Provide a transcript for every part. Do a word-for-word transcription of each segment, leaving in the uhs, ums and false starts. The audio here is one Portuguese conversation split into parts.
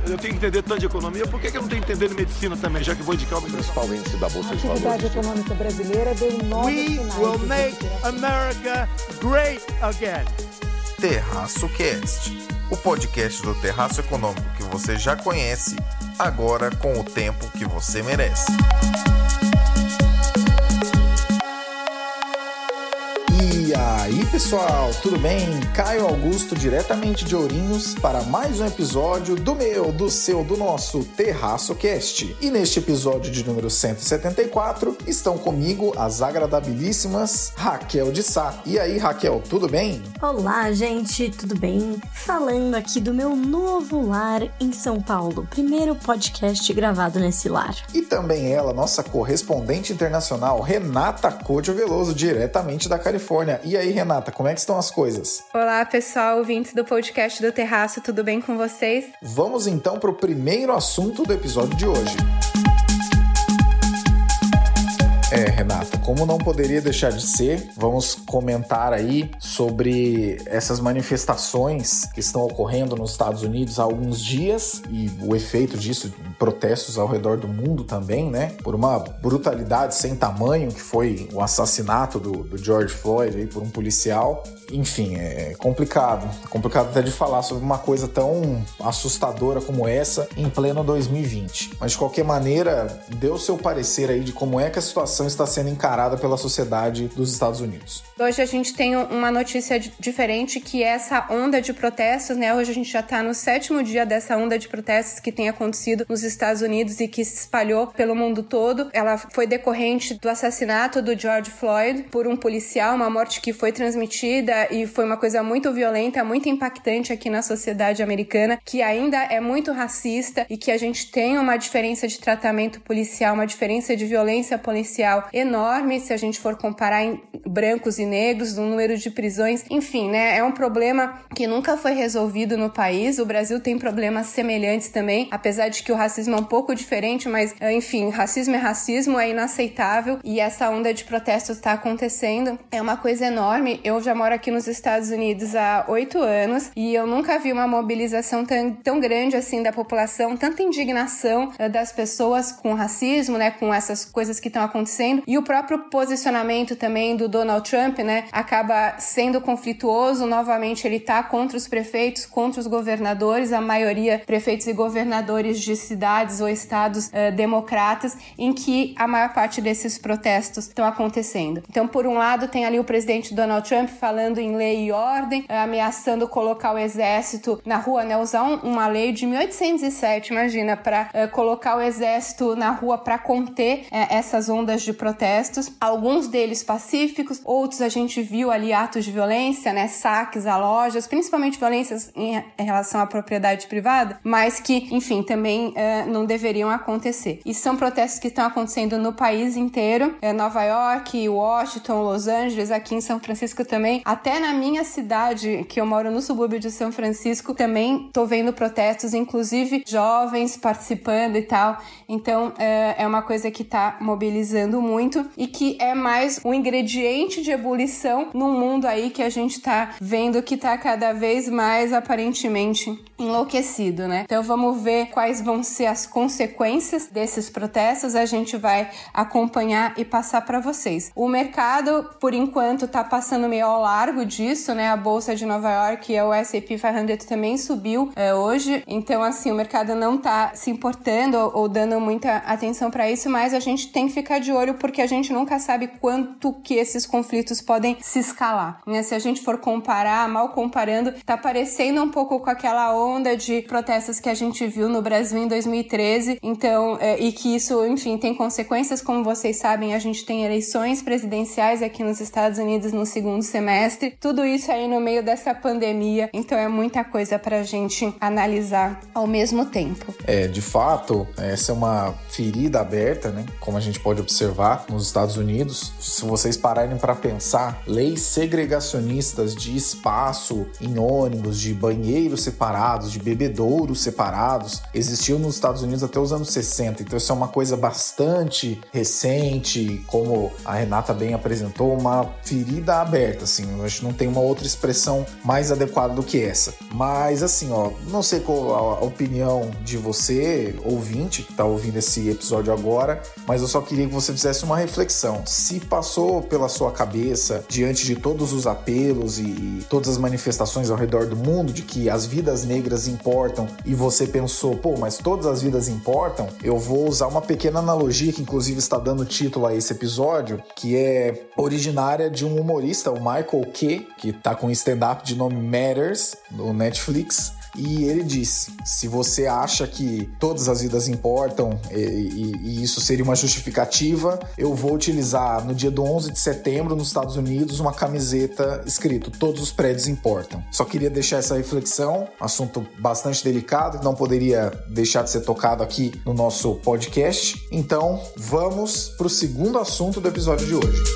eu tenho que entender tanto de economia, por que, que eu não tenho que entender de medicina também, já que vou indicar o principal índice da Bolsa de Valores. A atividade econômica brasileira deu novos sinais. We will make America great again. Terraço Cast, o podcast do Terraço Econômico que você já conhece, agora com o tempo que você merece. E aí pessoal, tudo bem? Caio Augusto, diretamente de Ourinhos, para mais um episódio do meu, do seu, do nosso Terraço Cast. E neste episódio de número cento e setenta e quatro, estão comigo as agradabilíssimas Raquel de Sá. E aí Raquel, tudo bem? Olá gente, tudo bem? Falando aqui do meu novo lar em São Paulo, primeiro podcast gravado nesse lar. E também ela, nossa correspondente internacional, Renata Codio Veloso, diretamente da Califórnia. E aí, Renata, como é que estão as coisas? Olá, pessoal, ouvintes do podcast do Terraço, tudo bem com vocês? Vamos então para o primeiro assunto do episódio de hoje. É, Renata, como não poderia deixar de ser, vamos comentar aí sobre essas manifestações que estão ocorrendo nos Estados Unidos há alguns dias e o efeito disso, protestos ao redor do mundo também, né? Por uma brutalidade sem tamanho que foi o assassinato do, do George Floyd aí por um policial. Enfim, é complicado. É complicado até de falar sobre uma coisa tão assustadora como essa em pleno dois mil e vinte. Mas de qualquer maneira, dê o seu parecer aí de como é que a situação está sendo encarada pela sociedade dos Estados Unidos. Hoje a gente tem uma notícia diferente, que é essa onda de protestos, né? Hoje a gente já está no sétimo dia dessa onda de protestos que tem acontecido nos Estados Unidos e que se espalhou pelo mundo todo. Ela foi decorrente do assassinato do George Floyd por um policial, uma morte que foi transmitida e foi uma coisa muito violenta, muito impactante aqui na sociedade americana, que ainda é muito racista e que a gente tem uma diferença de tratamento policial, uma diferença de violência policial enorme se a gente for comparar em brancos e negros, no número de prisões, enfim, né? É um problema que nunca foi resolvido no país. O Brasil tem problemas semelhantes também, apesar de que o racismo é um pouco diferente, mas, enfim, racismo é racismo, é inaceitável e essa onda de protestos está acontecendo. É uma coisa enorme. Eu já moro aqui nos Estados Unidos há oito anos e eu nunca vi uma mobilização tão, tão grande assim da população, tanta indignação uh, das pessoas com racismo, né, com essas coisas que estão acontecendo, e o próprio posicionamento também do Donald Trump, né, acaba sendo conflituoso. Novamente ele tá contra os prefeitos, contra os governadores, a maioria prefeitos e governadores de cidades ou estados uh, democratas, em que a maior parte desses protestos estão acontecendo. Então, por um lado, tem ali o presidente Donald Trump falando em lei e ordem, ameaçando colocar o exército na rua, né? Usar um, uma lei de mil oitocentos e sete, imagina, para uh, colocar o exército na rua para conter uh, essas ondas de protestos. Alguns deles pacíficos, outros a gente viu ali atos de violência, né? Saques a lojas, principalmente violências em, em relação à propriedade privada, mas que, enfim, também uh, não deveriam acontecer. E são protestos que estão acontecendo no país inteiro, uh, Nova York, Washington, Los Angeles, aqui em São Francisco também. Até na minha cidade, que eu moro no subúrbio de São Francisco, também tô vendo protestos, inclusive jovens participando e tal. Então, é, é uma coisa que tá mobilizando muito e que é mais um ingrediente de ebulição num mundo aí que a gente tá vendo que tá cada vez mais, aparentemente, enlouquecido, né? Então, vamos ver quais vão ser as consequências desses protestos. A gente vai acompanhar e passar para vocês. O mercado, por enquanto, tá passando meio ao largo disso, né? A Bolsa de Nova York e o S and P quinhentos também subiu é, hoje. Então, assim, o mercado não tá se importando ou, ou dando muita atenção para isso, mas a gente tem que ficar de olho porque a gente nunca sabe quanto que esses conflitos podem se escalar, né? Se a gente for comparar, mal comparando, tá parecendo um pouco com aquela onda de protestos que a gente viu no Brasil em dois mil e treze. Então, é, e que isso, enfim, tem consequências, como vocês sabem, a gente tem eleições presidenciais aqui nos Estados Unidos no segundo semestre. Tudo isso aí no meio dessa pandemia, então é muita coisa pra gente analisar ao mesmo tempo. É, de fato, essa é uma ferida aberta, né? Como a gente pode observar nos Estados Unidos. Se vocês pararem pararem para pensar, leis segregacionistas de espaço em ônibus, de banheiros separados, de bebedouros separados, existiam nos Estados Unidos até os anos sessenta. Então isso é uma coisa bastante recente, como a Renata bem apresentou, uma ferida aberta, assim. Eu acho que não tem uma outra expressão mais adequada do que essa. Mas assim, ó, não sei qual a opinião de você, ouvinte, que tá ouvindo esse episódio agora, mas eu só queria que você fizesse uma reflexão. Se passou pela sua cabeça, diante de todos os apelos e, e todas as manifestações ao redor do mundo, de que as vidas negras importam, e você pensou, pô, mas todas as vidas importam, eu vou usar uma pequena analogia que inclusive está dando título a esse episódio, que é originária de um humorista, o Michael Key, que tá com um stand-up de nome Matters, no Netflix. E ele disse, se você acha que todas as vidas importam e, e, e isso seria uma justificativa, eu vou utilizar no dia do onze de setembro nos Estados Unidos uma camiseta escrito todos os prédios importam. Só queria deixar essa reflexão, assunto bastante delicado que não poderia deixar de ser tocado aqui no nosso podcast. Então vamos para o segundo assunto do episódio de hoje.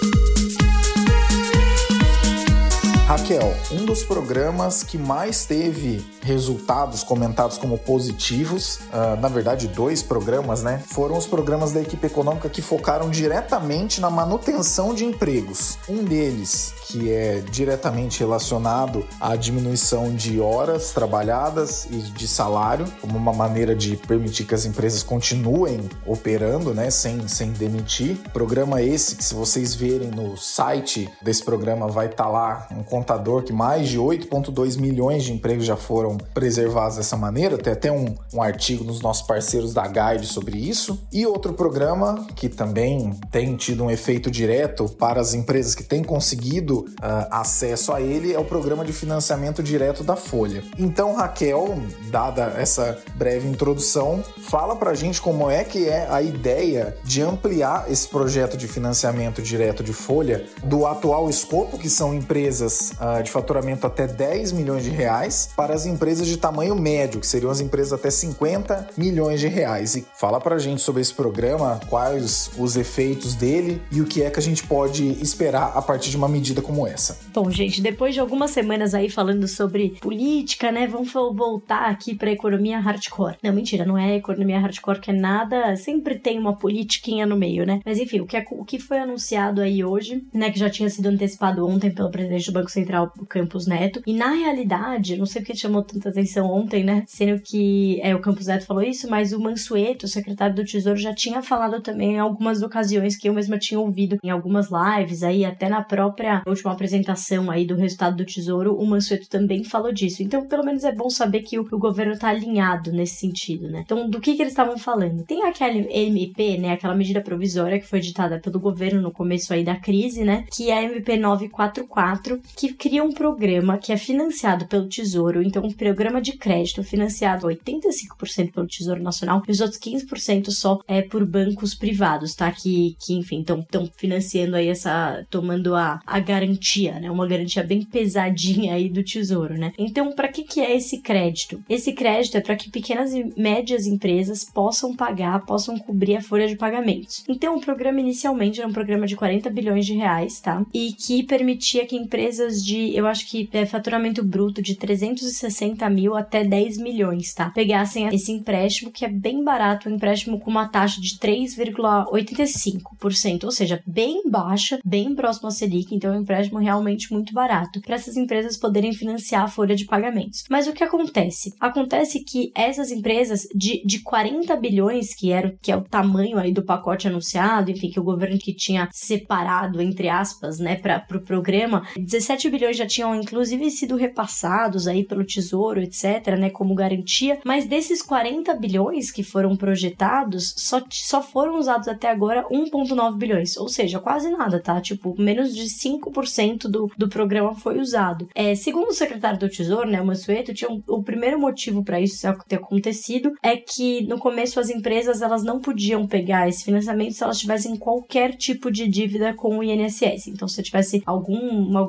Raquel, um dos programas que mais teve resultados comentados como positivos, uh, na verdade dois programas, né, foram os programas da equipe econômica que focaram diretamente na manutenção de empregos. Um deles, que é diretamente relacionado à diminuição de horas trabalhadas e de salário, como uma maneira de permitir que as empresas continuem operando, né, sem, sem demitir. Programa esse que, se vocês verem no site desse programa, vai estar lá um contador que mais de oito vírgula dois milhões de empregos já foram preservados dessa maneira. Tem até um, um artigo nos nossos parceiros da Guide sobre isso. E outro programa que também tem tido um efeito direto para as empresas que têm conseguido uh, acesso a ele é o programa de financiamento direto da Folha. Então, Raquel, dada essa breve introdução, fala pra gente como é que é a ideia de ampliar esse projeto de financiamento direto de Folha do atual escopo, que são empresas uh, de faturamento até dez milhões de reais, para as empresas de tamanho médio, que seriam as empresas até cinquenta milhões de reais. E fala pra gente sobre esse programa, quais os efeitos dele e o que é que a gente pode esperar a partir de uma medida como essa. Bom, gente, depois de algumas semanas aí falando sobre política, né, vamos voltar aqui pra economia hardcore. Não, mentira, não é economia hardcore que é nada, sempre tem uma politiquinha no meio, né? Mas enfim, o que, é, o que foi anunciado aí hoje, né, que já tinha sido antecipado ontem pelo presidente do Banco Central, o Campos Neto, e na realidade, não sei porque chamou tanta atenção ontem, né, sendo que é, o Campos Neto falou isso, mas o Mansueto, o secretário do Tesouro, já tinha falado também em algumas ocasiões que eu mesma tinha ouvido em algumas lives aí, até na própria última apresentação aí do resultado do Tesouro, o Mansueto também falou disso. Então, pelo menos é bom saber que o, o governo tá alinhado nesse sentido, né? Então, do que que eles estavam falando? Tem aquela M P, né, aquela medida provisória que foi editada pelo governo no começo aí da crise, né, que é a M P novecentos e quarenta e quatro, que cria um programa que é financiado pelo Tesouro, então um programa de crédito financiado oitenta e cinco por cento pelo Tesouro Nacional e os outros quinze por cento só é por bancos privados, tá? Que, que enfim, estão financiando aí essa, tomando a, a garantia, né? Uma garantia bem pesadinha aí do Tesouro, né? Então, para que que é esse crédito? Esse crédito é para que pequenas e médias empresas possam pagar, possam cobrir a folha de pagamentos. Então, o programa inicialmente era um programa de quarenta bilhões de reais, tá? E que permitia que empresas de, eu acho que é faturamento bruto de trezentos e sessenta mil até dez milhões, tá? Pegassem esse empréstimo, que é bem barato, um empréstimo com uma taxa de três vírgula oitenta e cinco por cento, ou seja, bem baixa, bem próximo à Selic, então é um empréstimo realmente muito barato, para essas empresas poderem financiar a folha de pagamentos. Mas o que acontece? Acontece que essas empresas de, de quarenta bilhões, que, era, que é o tamanho aí do pacote anunciado, enfim, que o governo que tinha separado, entre aspas, né, para o pro programa, dezessete bilhões já tinham inclusive sido repassados aí pelo Tesouro, etc, né, como garantia, mas desses quarenta bilhões que foram projetados, só, só foram usados até agora um vírgula nove bilhões, ou seja, quase nada, tá? Tipo, menos de cinco por cento do, do programa foi usado. É, segundo o secretário do Tesouro, né, o Mansueto, tinha um, o primeiro motivo para isso ter acontecido é que no começo as empresas elas não podiam pegar esse financiamento se elas tivessem qualquer tipo de dívida com o I N S S. Então, se tivesse algum, alguma falta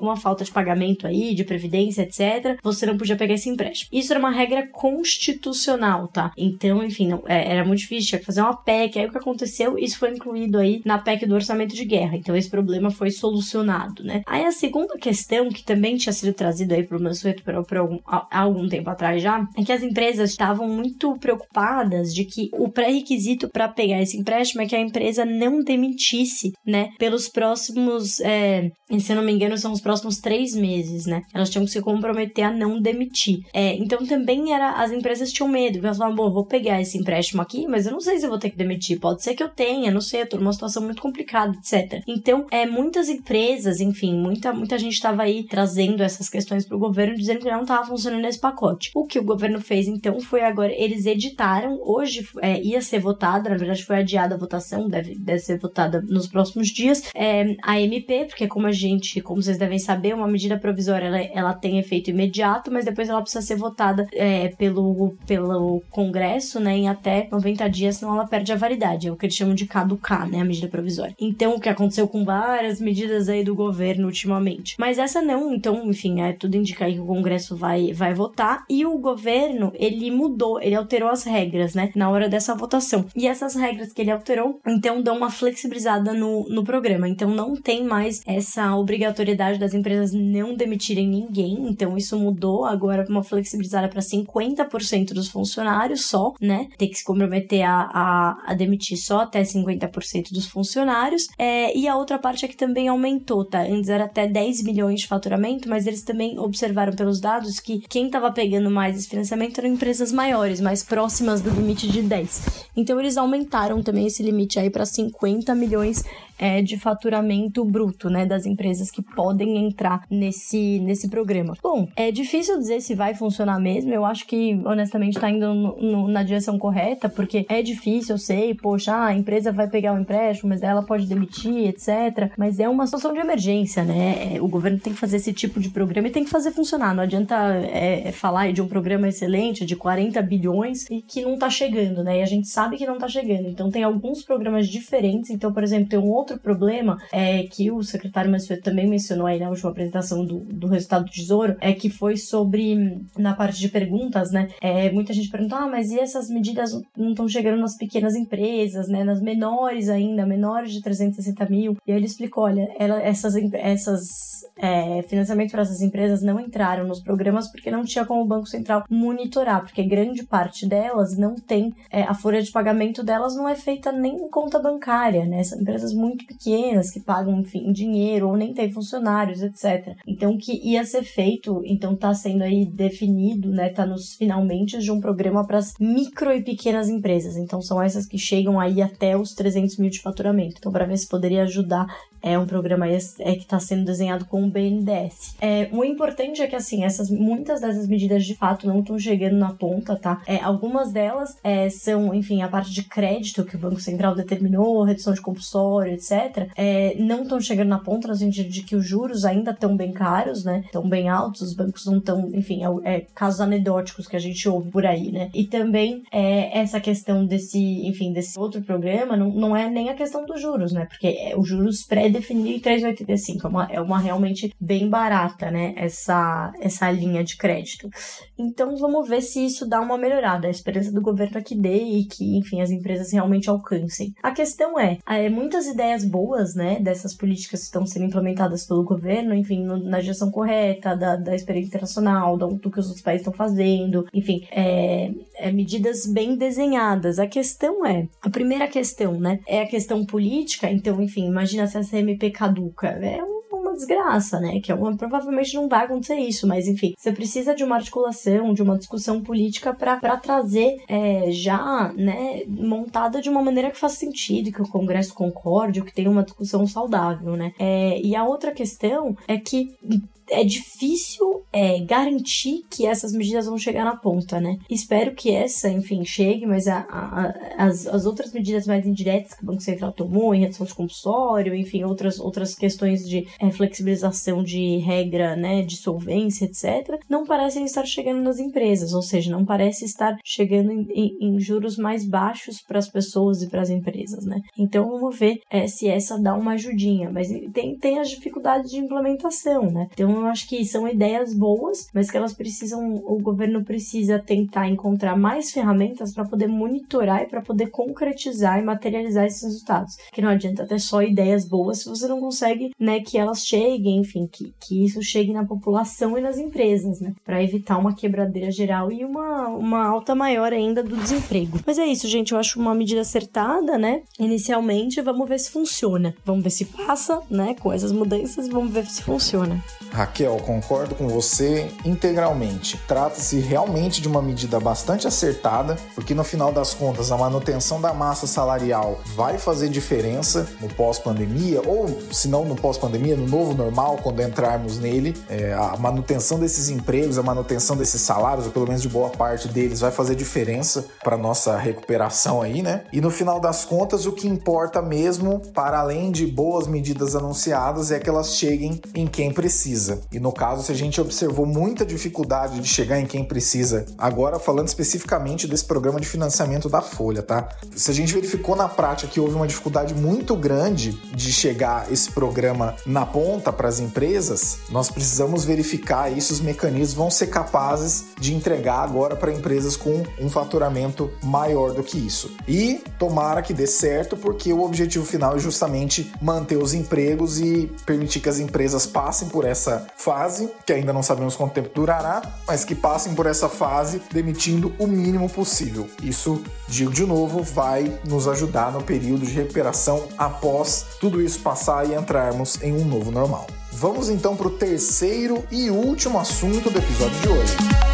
de pagamento aí, de previdência, etcétera, você não podia pegar esse empréstimo. Isso era uma regra constitucional, tá? Então, enfim, não, é, era muito difícil, tinha que fazer uma P E C. Aí o que aconteceu? Isso foi incluído aí na P E C do orçamento de guerra. Então, esse problema foi solucionado, né? Aí a segunda questão, que também tinha sido trazido aí pro Mansueto por, por algum, há algum tempo atrás já, é que as empresas estavam muito preocupadas de que o pré-requisito para pegar esse empréstimo é que a empresa não demitisse, né? Pelos próximos, é, se eu não me engano, são os próximos três meses, né? Elas tinham que se comprometer a não demitir. É, então, também era, as empresas tinham medo, porque elas falavam, bom, vou pegar esse empréstimo aqui, mas eu não sei se eu vou ter que demitir. Pode ser que eu tenha, não sei, eu tô numa situação muito complicada, etcétera. Então, é, muitas empresas, enfim, muita, muita gente estava aí trazendo essas questões pro governo, dizendo que não estava funcionando esse pacote. O que o governo fez, então, foi agora, eles editaram, hoje é, ia ser votada, na verdade foi adiada a votação, deve, deve ser votada nos próximos dias, é, a M P, porque como a gente, como vocês devem saber, uma medida provisória, ela, ela tem efeito imediato, mas depois ela precisa ser votada é, pelo, pelo Congresso, né, em até noventa dias, senão ela perde a validade, é o que eles chamam de caducar, né, a medida provisória. Então, o que aconteceu com várias medidas aí do governo ultimamente. Mas essa não, então, enfim, é, tudo indica aí que o Congresso vai, vai votar, e o governo, ele mudou, ele alterou as regras, né, na hora dessa votação. E essas regras que ele alterou, então, dão uma flexibilizada no, no programa. Então, não tem mais essa obrigatoriedade das empresas não demitirem ninguém. Então, isso mudou agora uma flexibilizada para cinquenta por cento dos funcionários só, né? Tem que se comprometer a, a, a demitir só até cinquenta por cento dos funcionários. É, e a outra parte é que também aumentou, tá? Antes era até dez milhões de faturamento, mas eles também observaram pelos dados que quem estava pegando mais esse financiamento eram empresas maiores, mais próximas do limite de dez. Então, eles aumentaram também esse limite aí para cinquenta milhões é, de faturamento bruto, né, das empresas que podem entrar nesse, nesse programa. Bom, é difícil dizer se vai funcionar mesmo, eu acho que, honestamente, tá indo no, no, na direção correta, porque é difícil, eu sei, poxa, a empresa vai pegar um empréstimo, mas ela pode demitir, etcétera, mas é uma situação de emergência, né, o governo tem que fazer esse tipo de programa e tem que fazer funcionar, não adianta é, falar de um programa excelente, de quarenta bilhões, e que não tá chegando, né, e a gente sabe que não tá chegando, então tem alguns programas diferentes, então, por exemplo, tem um outro Outro problema é que o secretário Mansueto também mencionou aí na última apresentação do, do resultado do Tesouro, é que foi sobre, na parte de perguntas, né, é, muita gente perguntou, ah, mas e essas medidas não estão chegando nas pequenas empresas, né, nas menores ainda, menores de trezentos e sessenta mil, e aí ele explicou, olha, ela, essas, essas é, financiamentos para essas empresas não entraram nos programas porque não tinha como o Banco Central monitorar, porque grande parte delas não tem, é, a folha de pagamento delas não é feita nem em conta bancária, né, são empresas muito pequenas que pagam, enfim, dinheiro ou nem tem funcionários, etcétera. Então, que ia ser feito, então tá sendo aí definido, né, tá nos finalmente de um programa para as micro e pequenas empresas. Então, são essas que chegam aí até os trezentos mil de faturamento. Então, para ver se poderia ajudar, é um programa aí, é, que está sendo desenhado com o B N D E S. É, o importante é que, assim, essas, muitas dessas medidas de fato não estão chegando na ponta, tá? É, algumas delas é, são, enfim, a parte de crédito que o Banco Central determinou, redução de compulsório, etcétera, é, não estão chegando na ponta, no sentido de que os juros ainda estão bem caros, né? Estão bem altos, os bancos não estão, enfim, é, é casos anedóticos que a gente ouve por aí, né? E também é, essa questão desse, enfim, desse outro programa não, não é nem a questão dos juros, né? Porque é, os juros pré-definidos três vírgula oitenta e cinco, é uma, é uma realmente bem barata, né? Essa, essa linha de crédito. Então, vamos ver se isso dá uma melhorada. A esperança do governo é que dê e que, enfim, as empresas realmente alcancem. A questão é, é muitas ideias boas, né, dessas políticas que estão sendo implementadas pelo governo, enfim, no, na direção correta, da, da experiência internacional, do, do que os outros países estão fazendo, enfim, é, é medidas bem desenhadas. A questão é, a primeira questão, né, é a questão política, então, enfim, imagina se essa M P caduca, é um uma desgraça, né, que é uma, provavelmente não vai acontecer isso, mas enfim, você precisa de uma articulação, de uma discussão política para trazer é, já, né, montada de uma maneira que faça sentido, que o Congresso concorde, que tenha uma discussão saudável, né, é, e a outra questão é que é difícil é, garantir que essas medidas vão chegar na ponta, né? Espero que essa, enfim, chegue, mas a, a, as, as outras medidas mais indiretas que o Banco Central tomou, em redução de compulsório, enfim, outras, outras questões de é, flexibilização de regra, né, de solvência, etcétera, não parecem estar chegando nas empresas, ou seja, não parece estar chegando em, em, em juros mais baixos para as pessoas e para as empresas, né? Então vamos ver é, se essa dá uma ajudinha, mas tem, tem as dificuldades de implementação, né? Então eu acho que são ideias boas, mas que elas precisam, o governo precisa tentar encontrar mais ferramentas para poder monitorar e para poder concretizar e materializar esses resultados. Que não adianta ter só ideias boas se você não consegue, né, que elas cheguem, enfim, que, que isso chegue na população e nas empresas, né? Para evitar uma quebradeira geral e uma, uma alta maior ainda do desemprego. Mas é isso, gente, eu acho uma medida acertada, né? Inicialmente, vamos ver se funciona. Vamos ver se passa, né, com essas mudanças, vamos ver se funciona. Raquel, concordo com você integralmente. Trata-se realmente de uma medida bastante acertada, porque no final das contas a manutenção da massa salarial vai fazer diferença no pós-pandemia, ou se não no pós-pandemia, no novo normal, quando entrarmos nele. É, a manutenção desses empregos, a manutenção desses salários, ou pelo menos de boa parte deles, vai fazer diferença para nossa recuperação aí, né? E no final das contas, o que importa mesmo, para além de boas medidas anunciadas, é que elas cheguem em quem precisa. E no caso, se a gente observou muita dificuldade de chegar em quem precisa, agora falando especificamente desse programa de financiamento da Folha, tá? Se a gente verificou na prática que houve uma dificuldade muito grande de chegar esse programa na ponta para as empresas, nós precisamos verificar isso, os mecanismos vão ser capazes de entregar agora para empresas com um faturamento maior do que isso. E tomara que dê certo, porque o objetivo final é justamente manter os empregos e permitir que as empresas passem por essa fase, que ainda não sabemos quanto tempo durará, mas que passem por essa fase demitindo o mínimo possível. Isso, digo de novo, vai nos ajudar no período de recuperação após tudo isso passar e entrarmos em um novo normal. Vamos então para o terceiro e último assunto do episódio de hoje.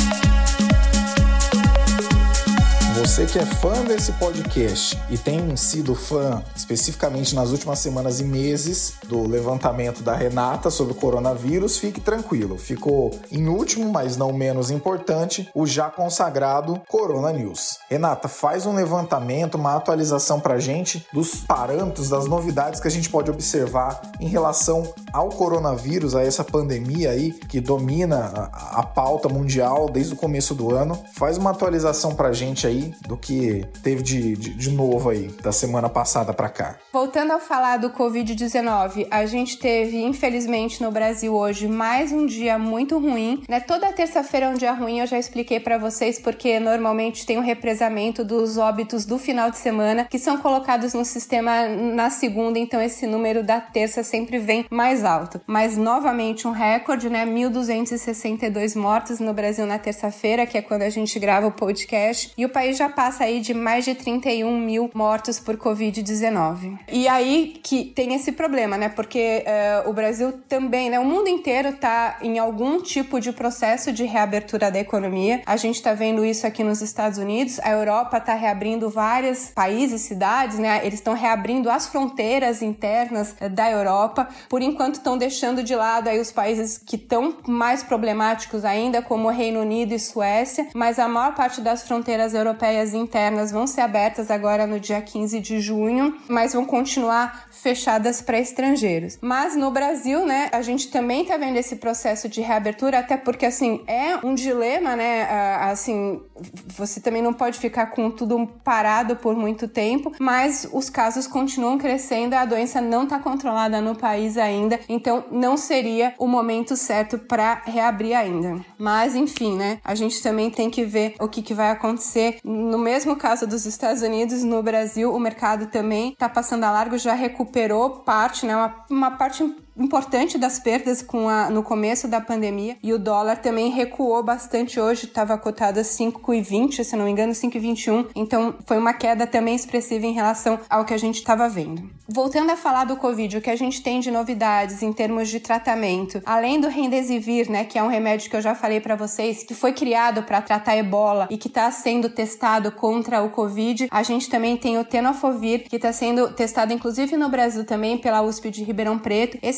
Você que é fã desse podcast e tem sido fã especificamente nas últimas semanas e meses do levantamento da Renata sobre o coronavírus, fique tranquilo. Ficou em último, mas não menos importante, o já consagrado Corona News. Renata, faz um levantamento, uma atualização pra gente dos parâmetros, das novidades que a gente pode observar em relação ao coronavírus, a essa pandemia aí que domina a, a pauta mundial desde o começo do ano. Faz uma atualização pra gente aí do que teve de, de, de novo aí, da semana passada para cá. Voltando a falar do covid dezenove, a gente teve, infelizmente, no Brasil hoje, mais um dia muito ruim, né? Toda terça-feira é um dia ruim, eu já expliquei para vocês, porque normalmente tem um represamento dos óbitos do final de semana, que são colocados no sistema na segunda, então esse número da terça sempre vem mais alto. Mas, novamente, um recorde, né? mil duzentos e sessenta e dois mortos no Brasil na terça-feira, que é quando a gente grava o podcast, e o país já passa aí de mais de trinta e um mil mortos por covid dezenove. E aí que tem esse problema, né? Porque uh, o Brasil também, né? O mundo inteiro tá em algum tipo de processo de reabertura da economia. A gente tá vendo isso aqui nos Estados Unidos. A Europa tá reabrindo vários países, cidades, né? Eles estão reabrindo as fronteiras internas da Europa. Por enquanto estão deixando de lado aí os países que estão mais problemáticos ainda, como o Reino Unido e Suécia. Mas a maior parte das fronteiras europeias internas vão ser abertas agora no dia quinze de junho, mas vão continuar fechadas para estrangeiros. Mas no Brasil, né, a gente também tá vendo esse processo de reabertura, até porque, assim, é um dilema, né, assim, você também não pode ficar com tudo parado por muito tempo, mas os casos continuam crescendo, a doença não tá controlada no país ainda, então não seria o momento certo para reabrir ainda. Mas, enfim, né, a gente também tem que ver o que, que vai acontecer. No mesmo caso dos Estados Unidos, no Brasil, o mercado também está passando a largo, já recuperou parte, né, uma, uma parte importante das perdas com a, no começo da pandemia, e o dólar também recuou bastante hoje, estava cotado a cinco e vinte, se não me engano, cinco e vinte e um, então foi uma queda também expressiva em relação ao que a gente estava vendo. Voltando a falar do Covid, o que a gente tem de novidades em termos de tratamento, além do Remdesivir, né, que é um remédio que eu já falei para vocês, que foi criado para tratar ebola e que está sendo testado contra o Covid, a gente também tem o Tenofovir, que está sendo testado inclusive no Brasil também pela U S P de Ribeirão Preto. Esse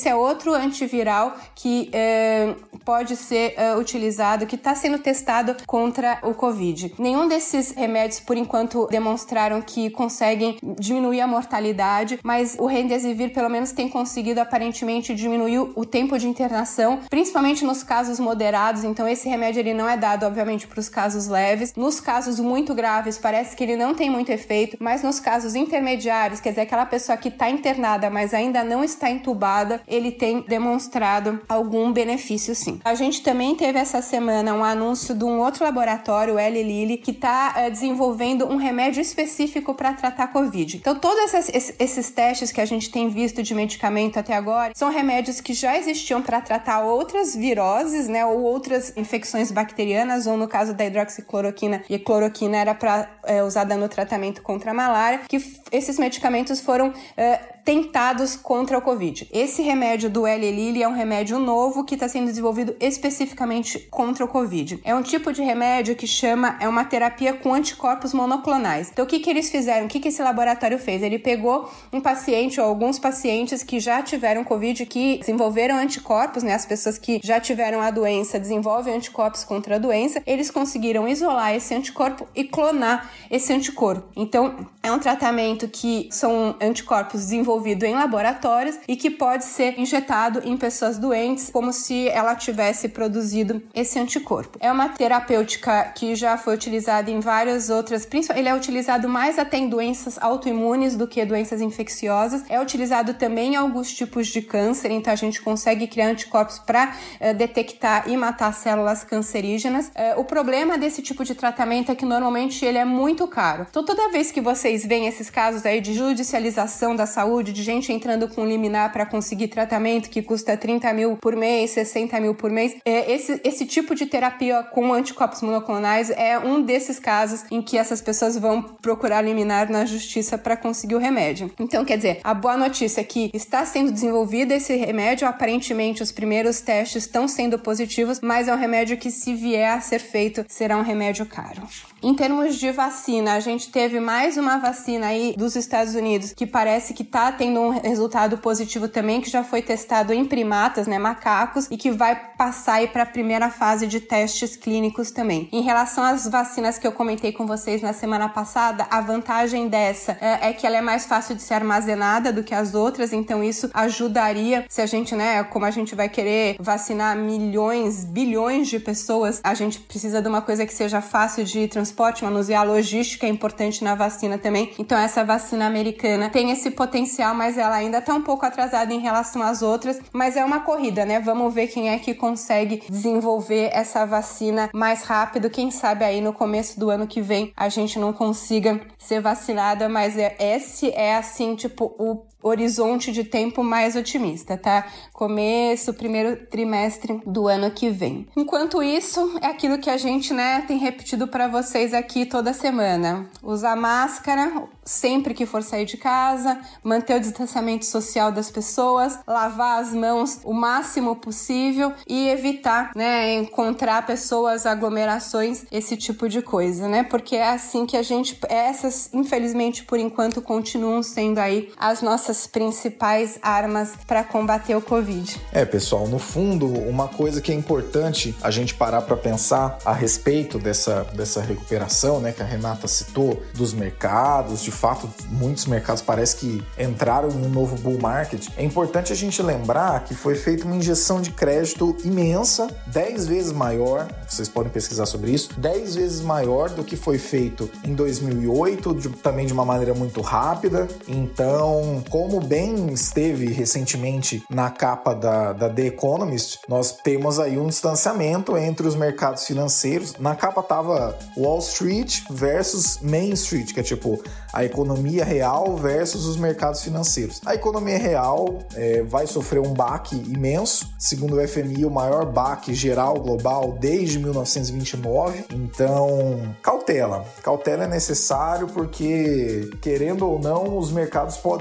esse é outro antiviral que é, pode ser é, utilizado, que está sendo testado contra o Covid. Nenhum desses remédios, por enquanto, demonstraram que conseguem diminuir a mortalidade, mas o Remdesivir, pelo menos, tem conseguido, aparentemente, diminuir o tempo de internação, principalmente nos casos moderados. Então, esse remédio ele não é dado, obviamente, para os casos leves. Nos casos muito graves, parece que ele não tem muito efeito, mas nos casos intermediários, quer dizer, aquela pessoa que está internada, mas ainda não está entubada, ele tem demonstrado algum benefício, sim. A gente também teve essa semana um anúncio de um outro laboratório, o Eli Lilly, que está uh, desenvolvendo um remédio específico para tratar a Covid. Então, todos esses, esses testes que a gente tem visto de medicamento até agora são remédios que já existiam para tratar outras viroses, né, ou outras infecções bacterianas, ou no caso da hidroxicloroquina, e a cloroquina era para é, usada no tratamento contra a malária, que f- esses medicamentos foram é, tentados contra o Covid. Esse remédio do Eli Lilly é um remédio novo que está sendo desenvolvido especificamente contra o Covid. É um tipo de remédio que chama, é uma terapia com anticorpos monoclonais. Então, o que que eles fizeram? O que que esse laboratório fez? Ele pegou um paciente ou alguns pacientes que já tiveram Covid, que desenvolveram anticorpos, né? As pessoas que já tiveram a doença desenvolvem anticorpos contra a doença. Eles conseguiram isolar esse anticorpo e clonar esse anticorpo. Então, é um tratamento que são anticorpos desenvolvidos em laboratórios e que pode ser injetado em pessoas doentes como se ela tivesse produzido esse anticorpo. É uma terapêutica que já foi utilizada em várias outras, principalmente ele é utilizado mais até em doenças autoimunes do que doenças infecciosas. É utilizado também em alguns tipos de câncer, então a gente consegue criar anticorpos para uh, detectar e matar células cancerígenas. Uh, o problema desse tipo de tratamento é que normalmente ele é muito caro. Então toda vez que vocês veem esses casos aí de judicialização da saúde, de gente entrando com liminar para conseguir tratamento que custa trinta mil por mês, sessenta mil por mês, é, esse, esse tipo de terapia com anticorpos monoclonais é um desses casos em que essas pessoas vão procurar liminar na justiça para conseguir o remédio. Então, quer dizer, a boa notícia é que está sendo desenvolvido esse remédio, aparentemente os primeiros testes estão sendo positivos, mas é um remédio que, se vier a ser feito, será um remédio caro. Em termos de vacina, a gente teve mais uma vacina aí dos Estados Unidos que parece que está tendo um resultado positivo também, que já foi testado em primatas, né, macacos, e que vai passar aí para a primeira fase de testes clínicos também. Em relação às vacinas que eu comentei com vocês na semana passada, a vantagem dessa é, é que ela é mais fácil de ser armazenada do que as outras, então isso ajudaria se a gente, né, como a gente vai querer vacinar milhões, bilhões de pessoas, a gente precisa de uma coisa que seja fácil de transporte, manusear, a logística é importante na vacina também. Então essa vacina americana tem esse potencial, mas ela ainda está um pouco atrasada em relação às outras, mas é uma corrida, né? Vamos ver quem é que consegue desenvolver essa vacina mais rápido. Quem sabe aí no começo do ano que vem a gente não consiga ser vacinada, mas é, esse é assim, tipo, o horizonte de tempo mais otimista, tá? Começo, primeiro trimestre do ano que vem. Enquanto isso, é aquilo que a gente, né, tem repetido para vocês aqui toda semana. Usar máscara sempre que for sair de casa, manter o distanciamento social das pessoas, lavar as mãos o máximo possível e evitar, né, encontrar pessoas, aglomerações, esse tipo de coisa, né? Porque é assim que a gente, essas, infelizmente, por enquanto, continuam sendo aí as nossas principais armas para combater o Covid. É, pessoal, no fundo, uma coisa que é importante a gente parar para pensar a respeito dessa, dessa recuperação, né, que a Renata citou, dos mercados, de fato, muitos mercados parece que entraram em um novo bull market. É importante a gente lembrar que foi feita uma injeção de crédito imensa, dez vezes maior, vocês podem pesquisar sobre isso, dez vezes maior do que foi feito em dois mil e oito, de, também de uma maneira muito rápida. Então, como bem esteve recentemente na capa da, da The Economist, nós temos aí um distanciamento entre os mercados financeiros. Na capa tava Wall Street versus Main Street, que é tipo a economia real versus os mercados financeiros. A economia real é, vai sofrer um baque imenso, segundo o F M I, o maior baque geral global desde mil novecentos e vinte e nove. Então, cautela. Cautela é necessário porque, querendo ou não, os mercados podem estar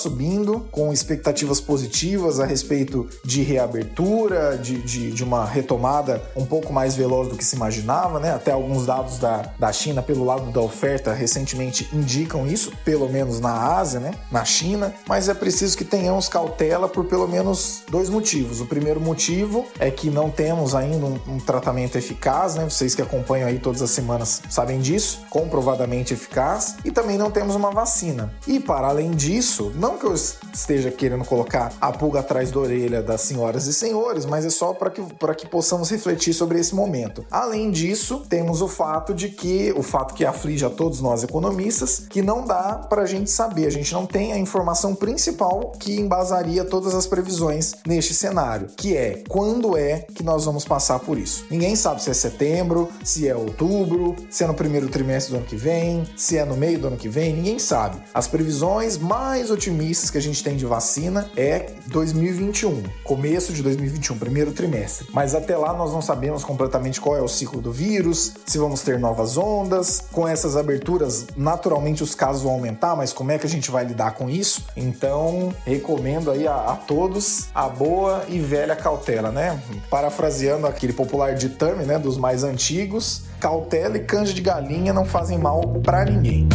subindo, com expectativas positivas a respeito de reabertura, de, de, de uma retomada um pouco mais veloz do que se imaginava, né? Até alguns dados da, da China, pelo lado da oferta, recentemente indicam isso, pelo menos na Ásia, né? Na China, mas é preciso que tenhamos cautela por pelo menos dois motivos. O primeiro motivo é que não temos ainda um, um tratamento eficaz, né? Vocês que acompanham aí todas as semanas sabem disso, comprovadamente eficaz, e também não temos uma vacina. E para além disso, não que eu esteja querendo colocar a pulga atrás da orelha das senhoras e senhores, mas é só para que, para que possamos refletir sobre esse momento. Além disso, temos o fato de que, o fato que aflige a todos nós economistas, que não dá para a gente saber, a gente não tem a informação principal que embasaria todas as previsões neste cenário, que é quando é que nós vamos passar por isso. Ninguém sabe se é setembro, se é outubro, se é no primeiro trimestre do ano que vem, se é no meio do ano que vem, ninguém sabe. As previsões mais otimistas que a gente tem de vacina é dois mil e vinte e um, começo de dois mil e vinte e um, primeiro trimestre. Mas até lá nós não sabemos completamente qual é o ciclo do vírus, se vamos ter novas ondas. Com essas aberturas, naturalmente os casos vão aumentar, mas como é que a gente vai lidar com isso? Então, recomendo aí a, a todos a boa e velha cautela, né? Parafraseando aquele popular ditame, né, dos mais antigos, cautela e canja de galinha não fazem mal pra ninguém.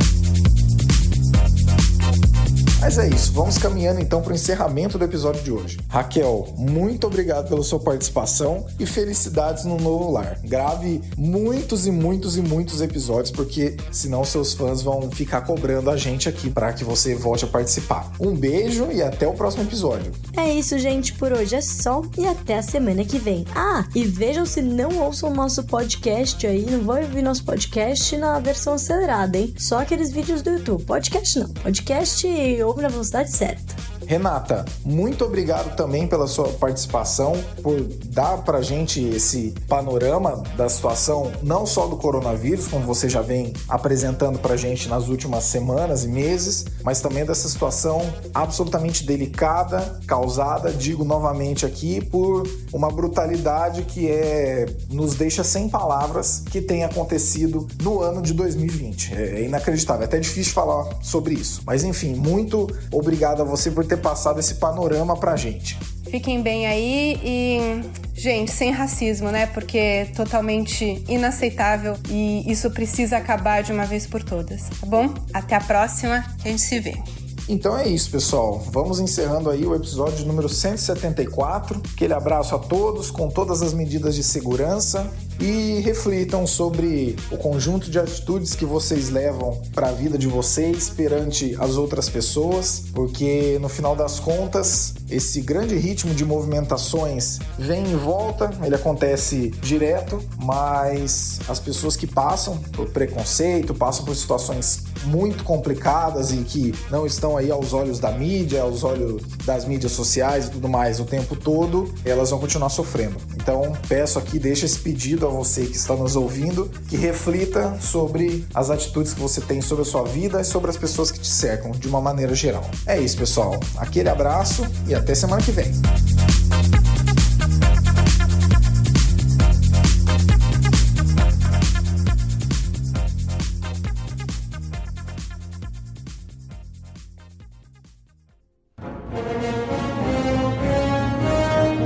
Mas é isso, vamos caminhando então para o encerramento do episódio de hoje. Raquel, muito obrigado pela sua participação e felicidades no novo lar. Grave muitos e muitos e muitos episódios, porque senão seus fãs vão ficar cobrando a gente aqui para que você volte a participar. Um beijo e até o próximo episódio. É isso, gente, por hoje é só e até a semana que vem. Ah, e vejam se não ouçam o nosso podcast aí, não vão ouvir nosso podcast na versão acelerada, hein? Só aqueles vídeos do YouTube. Podcast não, podcast ouve na velocidade certa. Renata, muito obrigado também pela sua participação, por dar pra gente esse panorama da situação, não só do coronavírus, como você já vem apresentando pra gente nas últimas semanas e meses, mas também dessa situação absolutamente delicada, causada, digo novamente aqui, por uma brutalidade que é, nos deixa sem palavras, que tem acontecido no ano de dois mil e vinte. É inacreditável, é até difícil falar sobre isso. Mas enfim, muito obrigado a você por ter passado esse panorama pra gente. Fiquem bem aí e, gente, sem racismo, né? Porque é totalmente inaceitável e isso precisa acabar de uma vez por todas, tá bom? Até a próxima, que a gente se vê. Então é isso, pessoal. Vamos encerrando aí o episódio número cento e setenta e quatro. Aquele abraço a todos, com todas as medidas de segurança, e reflitam sobre o conjunto de atitudes que vocês levam para a vida de vocês perante as outras pessoas, porque no final das contas, esse grande ritmo de movimentações vem e volta, ele acontece direto, mas as pessoas que passam por preconceito, passam por situações muito complicadas e que não estão aí aos olhos da mídia, aos olhos das mídias sociais e tudo mais o tempo todo, elas vão continuar sofrendo. Então, peço aqui, deixo esse pedido a você que está nos ouvindo, que reflita sobre as atitudes que você tem sobre a sua vida e sobre as pessoas que te cercam, de uma maneira geral. É isso, pessoal. Aquele abraço e até semana que vem.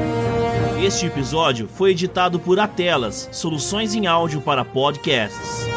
Este episódio foi editado por Atelas, soluções em áudio para podcasts.